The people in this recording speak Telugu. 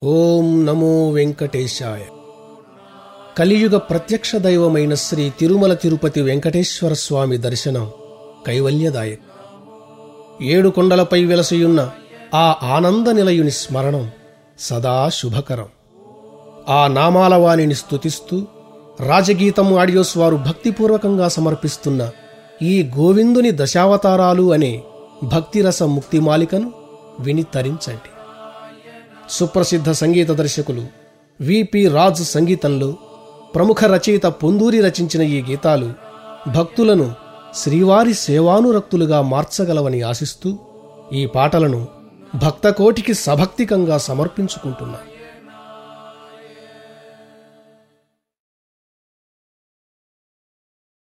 ఓం నమో వెంకటేశాయ. కలియుగ ప్రత్యక్ష దైవమైన శ్రీ తిరుమల తిరుపతి వెంకటేశ్వర స్వామి దర్శనం కైవల్యదాయకం. 7 కొండలపై వెలసియున్న ఆ ఆనంద నిలయుని స్మరణం సదా శుభకరం. ఆ నామాల వాణిని స్తుతిస్తూ రాజగీతం ఆడియోస్ వారు భక్తిపూర్వకంగా సమర్పిస్తున్న ఈ గోవిందుని దశావతారాలు అనే భక్తిరస ముక్తిమాలికను విని తరించండి. సుప్రసిద్ధ సంగీత దర్శకులు విపి రాజ్ సంగీతంలో ప్రముఖ రచయిత పొందూరి రచించిన ఈ గీతాలు భక్తులను శ్రీవారి సేవానురక్తులుగా మార్చగలవని ఆశిస్తూ ఈ పాటలను భక్తకోటికి సభక్తికంగా సమర్పించుకుంటున్నాం.